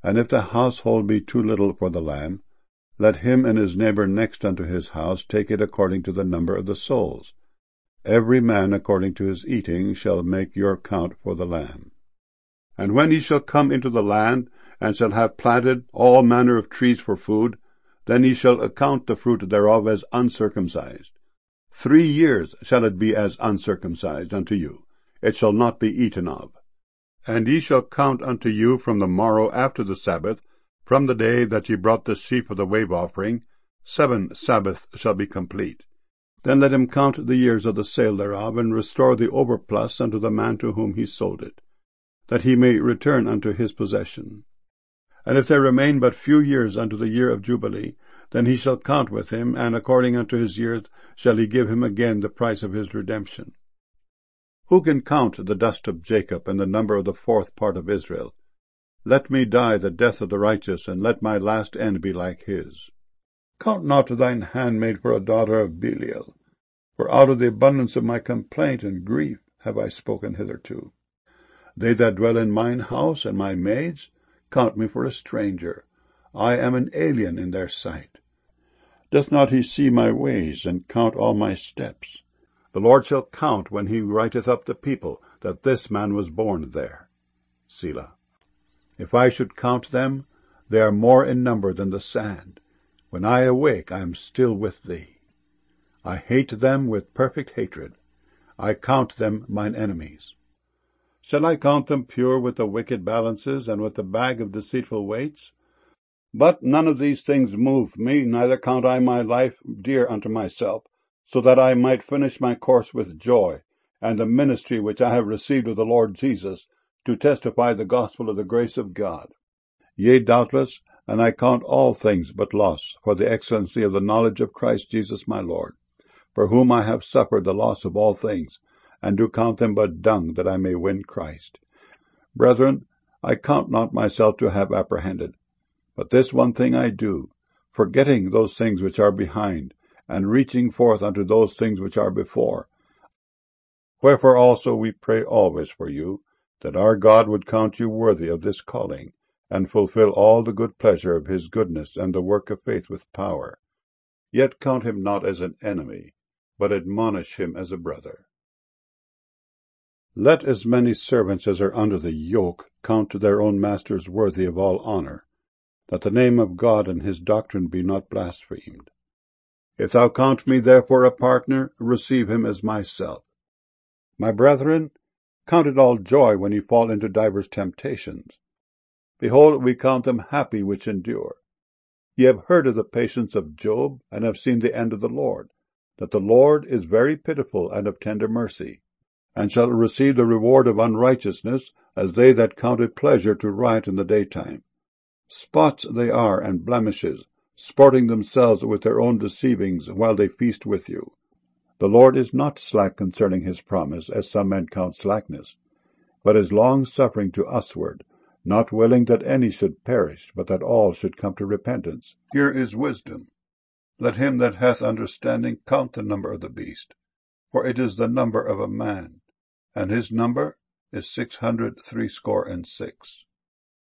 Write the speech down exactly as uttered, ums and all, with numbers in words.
And if the household be too little for the lamb, let him and his neighbor next unto his house take it according to the number of the souls. Every man according to his eating shall make your count for the lamb. And when ye shall come into the land, and shall have planted all manner of trees for food, then ye shall account the fruit thereof as uncircumcised. Three years shall it be as uncircumcised unto you, it shall not be eaten of. And ye shall count unto you from the morrow after the Sabbath, from the day that ye brought the sheaf of the wave offering, seven Sabbaths shall be complete. Then let him count the years of the sale thereof, and restore the overplus unto the man to whom he sold it, that he may return unto his possession. And if there remain but few years unto the year of Jubilee, then he shall count with him, and according unto his years shall he give him again the price of his redemption. Who can count the dust of Jacob, and the number of the fourth part of Israel? Let me die the death of the righteous, and let my last end be like his. Count not thine handmaid for a daughter of Belial, for out of the abundance of my complaint and grief have I spoken hitherto. They that dwell in mine house, and my maids, count me for a stranger. I am an alien in their sight. Doth not he see my ways, and count all my steps? The Lord shall count when he writeth up the people, that this man was born there. Selah. If I should count them, they are more in number than the sand. When I awake, I am still with thee. I hate them with perfect hatred. I count them mine enemies. Shall I count them pure with the wicked balances, and with the bag of deceitful weights? But none of these things move me, neither count I my life dear unto myself, so that I might finish my course with joy, and the ministry which I have received of the Lord Jesus, to testify the gospel of the grace of God. Yea, doubtless, and I count all things but loss, for the excellency of the knowledge of Christ Jesus my Lord, for whom I have suffered the loss of all things, and do count them but dung, that I may win Christ. Brethren, I count not myself to have apprehended, but this one thing I do, forgetting those things which are behind, and reaching forth unto those things which are before. Wherefore also we pray always for you, that our God would count you worthy of this calling, and fulfill all the good pleasure of his goodness and the work of faith with power. Yet count him not as an enemy, but admonish him as a brother. Let as many servants as are under the yoke count their own masters worthy of all honor, that the name of God and his doctrine be not blasphemed. If thou count me therefore a partner, receive him as myself. My brethren, count it all joy when ye fall into divers temptations. Behold, we count them happy which endure. Ye have heard of the patience of Job, and have seen the end of the Lord, that the Lord is very pitiful and of tender mercy, and shall receive the reward of unrighteousness, as they that count it pleasure to riot in the daytime. Spots they are and blemishes, sporting themselves with their own deceivings while they feast with you. The Lord is not slack concerning his promise, as some men count slackness, but is long-suffering to usward, not willing that any should perish, but that all should come to repentance. Here is wisdom. Let him that hath understanding count the number of the beast, for it is the number of a man, and his number is six hundred threescore and six.